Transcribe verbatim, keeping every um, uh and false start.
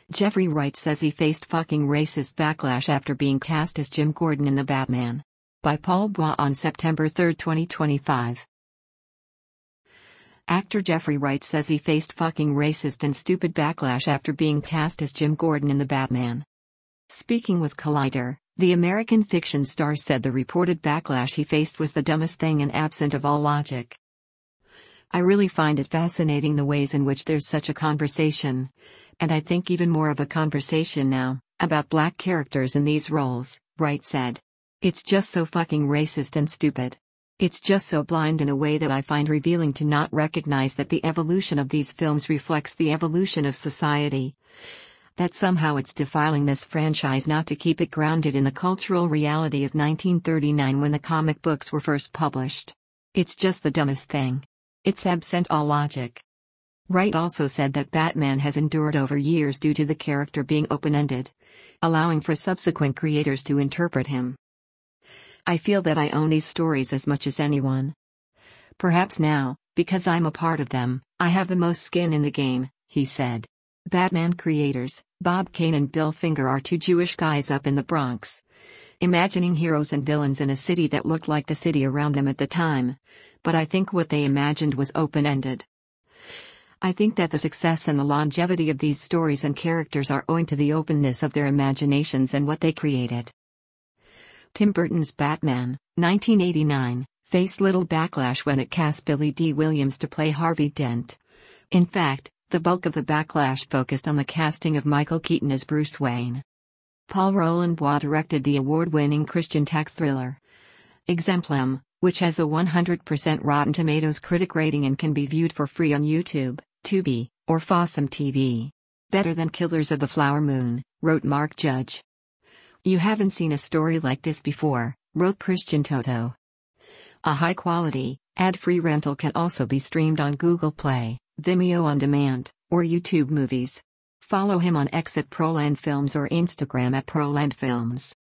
Jeffrey Wright says he faced fucking racist backlash after being cast as Jim Gordon in The Batman. By Paul Bois on September third, twenty twenty-five. Actor Jeffrey Wright says he faced fucking racist and stupid backlash after being cast as Jim Gordon in The Batman. Speaking with Collider, the American fiction star said the reported backlash he faced was the dumbest thing and absent of all logic. I really find it fascinating the ways in which there's such a conversation, and I think even more of a conversation now, about black characters in these roles, Wright said. It's just so fucking racist and stupid. It's just so blind in a way that I find revealing to not recognize that the evolution of these films reflects the evolution of society. That somehow it's defiling this franchise not to keep it grounded in the cultural reality of nineteen thirty-nine when the comic books were first published. It's just the dumbest thing. It's absent all logic. Wright also said that Batman has endured over years due to the character being open-ended, allowing for subsequent creators to interpret him. I feel that I own these stories as much as anyone. Perhaps now, because I'm a part of them, I have the most skin in the game, he said. Batman creators, Bob Kane and Bill Finger, are two Jewish guys up in the Bronx, imagining heroes and villains in a city that looked like the city around them at the time, but I think what they imagined was open-ended. I think that the success and the longevity of these stories and characters are owing to the openness of their imaginations and what they created. Tim Burton's Batman, nineteen eighty-nine, faced little backlash when it cast Billy Dee Williams to play Harvey Dent. In fact, the bulk of the backlash focused on the casting of Michael Keaton as Bruce Wayne. Paul Roland Bois directed the award-winning Christian tech thriller Exemplum, which has a one hundred percent Rotten Tomatoes critic rating and can be viewed for free on YouTube, Tubi, or Fossum T V. Better than Killers of the Flower Moon, wrote Mark Judge. You haven't seen a story like this before, wrote Christian Toto. A high-quality, ad-free rental can also be streamed on Google Play, Vimeo On Demand, or YouTube Movies. Follow him on X at Proland Films or Instagram at Proland Films.